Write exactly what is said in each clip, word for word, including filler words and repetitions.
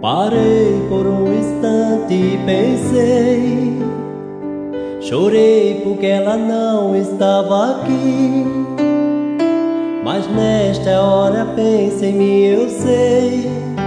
Parei por um instante e pensei, chorei porque ela não estava aqui. Mas nesta hora pensa em mim, eu sei,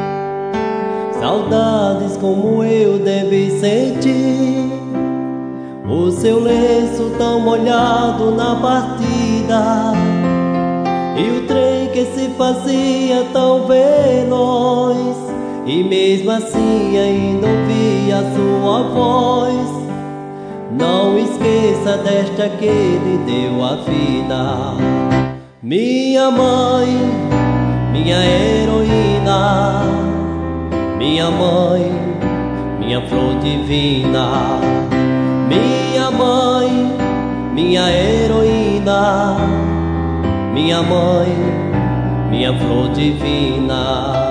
saudades como eu devi sentir. O seu lenço tão molhado na partida, e o trem que se fazia tão veloz, e mesmo assim ainda ouvia sua voz. Não esqueça desta que lhe deu a vida. Minha mãe, minha heroína, minha mãe, minha flor divina. Minha mãe, minha heroína, minha mãe, minha flor divina.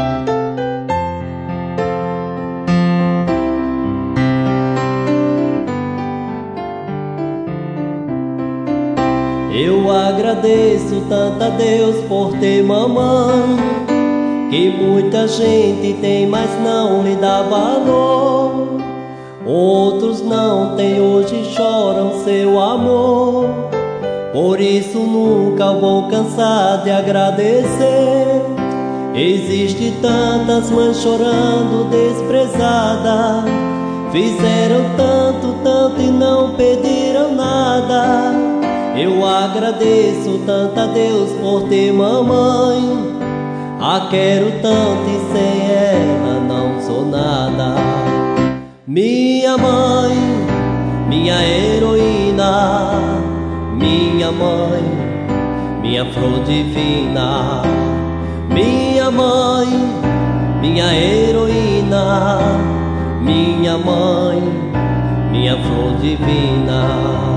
Eu agradeço tanto a Deus por ter mamãe, que muita gente tem, mas não lhe dá valor. Outros não têm, hoje choram seu amor. Por isso nunca vou cansar de agradecer. Existe tantas mães chorando desprezada, fizeram tanto, tanto e não pediram nada. Eu agradeço tanto a Deus por ter mamãe, a quero tanto e sem ela não sou nada. Minha mãe, minha heroína, minha mãe, minha flor divina. Minha mãe, minha heroína, minha mãe, minha flor divina.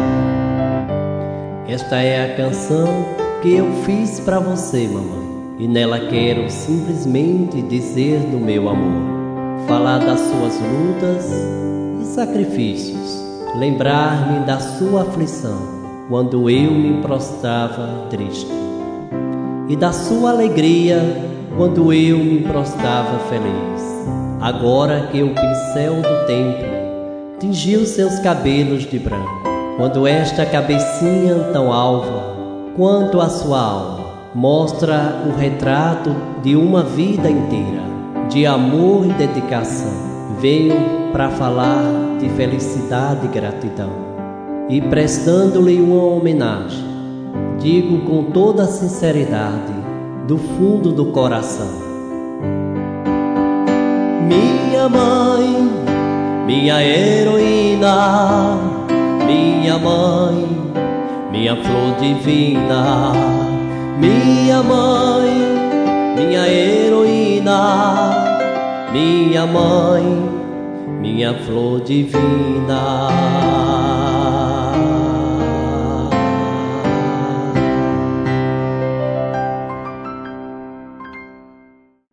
Esta é a canção que eu fiz pra você, mamãe, e nela quero simplesmente dizer do meu amor, falar das suas lutas e sacrifícios, lembrar-me da sua aflição quando eu me prostrava triste, e da sua alegria quando eu me prostrava feliz. Agora que o pincel do tempo tingiu seus cabelos de branco, quando esta cabecinha tão alva quanto a sua alma mostra o retrato de uma vida inteira de amor e dedicação, venho para falar de felicidade e gratidão, e prestando-lhe uma homenagem, digo com toda a sinceridade do fundo do coração: minha mãe, minha heroína, minha mãe, minha flor divina. Minha mãe, minha heroína, minha mãe, minha flor divina.